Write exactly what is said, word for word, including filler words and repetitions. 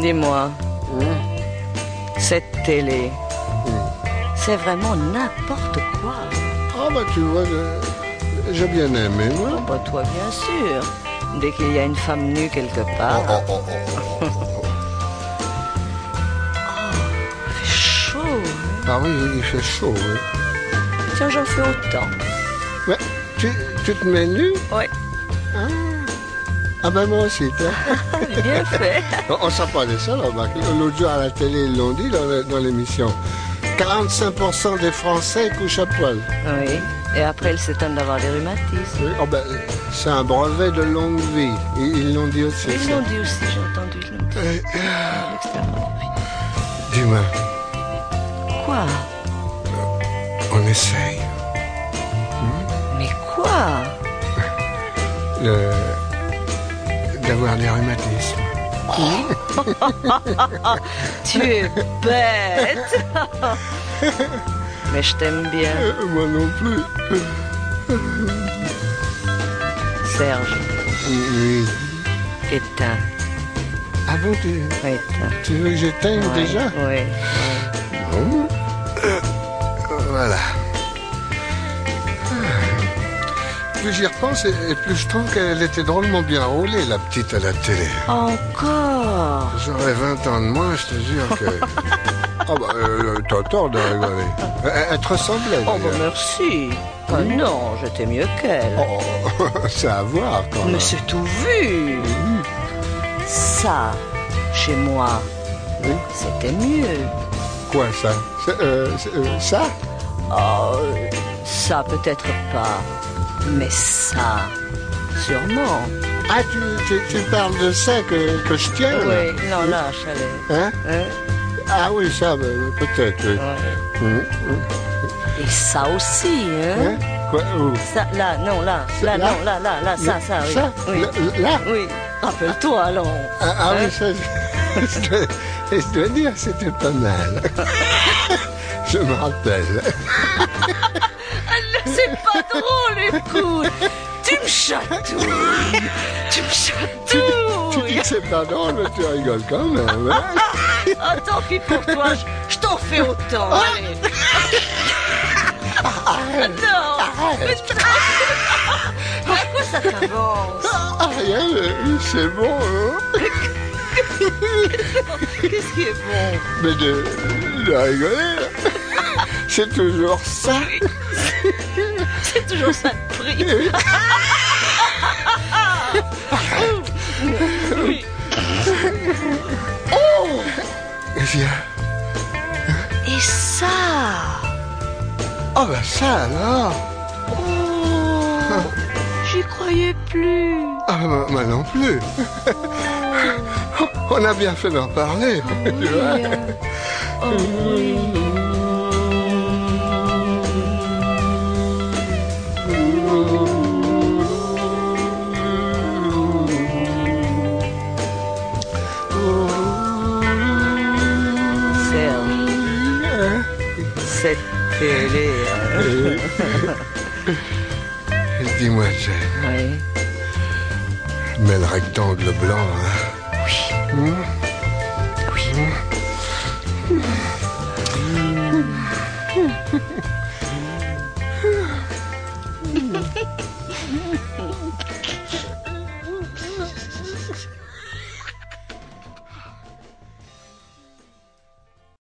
Dis-moi, Hum, cette télé, hum. c'est vraiment n'importe quoi. Ah bah tu vois, je- j'ai bien aimé, moi. Oh, bah, toi, bien sûr. Dès qu'il y a une femme nue quelque part, Oh, oh, oh, oh, oh, oh. il fait chaud. hein. Ah oui, il fait chaud, oui. Tiens, j'en fais autant. Ouais, tu, tu te mets nu? Ouais, Ah ben moi aussi, tiens. bien fait. On ne sait pas de ça, là, Marc. L'autre jour à la télé, ils l'ont dit dans, le- dans l'émission. quarante-cinq pour cent des Français couchent à poil. Oui, et après, ils s'étonnent d'avoir des rhumatismes. Oui, oh ben, c'est un brevet de longue vie. Ils ils l'ont dit aussi. Ils ça. l'ont dit aussi, j'ai entendu. Ils l'ont dit. Euh, À l'extérieur. Dis-moi, Quoi? on essaye. Mais quoi? Le... d'avoir des rhumatismes. Tu es bête. Mais je t'aime bien, Euh, moi non plus. Serge. Oui. Éteins. Ah bon, tu, Éteins. tu veux que j'éteigne Ouais, déjà? Oui. Bon. Euh, voilà. Plus j'y repense, et et plus je trouve qu'elle était drôlement bien roulée, la petite à la télé. Encore. J'aurais vingt ans de moins, je te jure que... Ah bah, euh, t'as tort de rigoler. Elle, elle te ressemblait, Oh, bah d'ailleurs. merci. Ah non, j'étais mieux qu'elle. Oh, c'est à voir, quand même. Mais c'est tout vu. Ça, chez moi, Oui. c'était mieux. Quoi, ça? C'est, euh, c'est, euh, ça? Oh, ça peut-être pas. Mais ça, sûrement. Ah, tu, tu, tu parles de ça que, que je tiens, là? Oui, non, là, je savais. Hein? Hein? Ah oui, ça, bah, peut-être, oui. Ouais. Hum, hum. Et ça aussi, hein? Hein? Quoi? Où? Ça, là, non, là, là, Là? non, là, là, là, ça, Le- ça, oui. Ça? Oui, Le- Là? oui. Rappelle-toi, alors. Ah, ah Hein? oui, ça, je, je dois, je dois dire que c'était pas mal. Je me rappelle. C'est pas drôle, écoute. Tu me chatouilles. Tu me Tu chatouilles. dis que c'est pas drôle, mais tu rigoles quand même. Hein? Ah, tant pis pour toi, je, je t'en fais autant. Allez. Non. Mais à quoi ça t'avance? Ah, rien, mais c'est bon, hein? Qu'est-ce qui est bon? Mais de, de rigoler, c'est toujours ça. C'est toujours ça de prix. Oui. Oh! Viens. Et ça? Oh, ben ça alors. Oh! J'y croyais plus. Ah, moi, moi non plus. On a bien fait d'en parler. Tu vois? Oui, hein. Oh oui. Serge, cette télé. hein. Dis-moi, Jane, Oui. mets le rectangle blanc, hein? Oui. Oui.